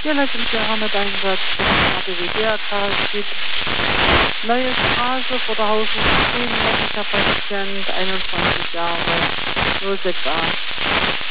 Leitungsjahre-Einsatz von HPW-DRK steht neue Straße vor der Hausnummer 10, männlicher Patient, 21 Jahre, 06a.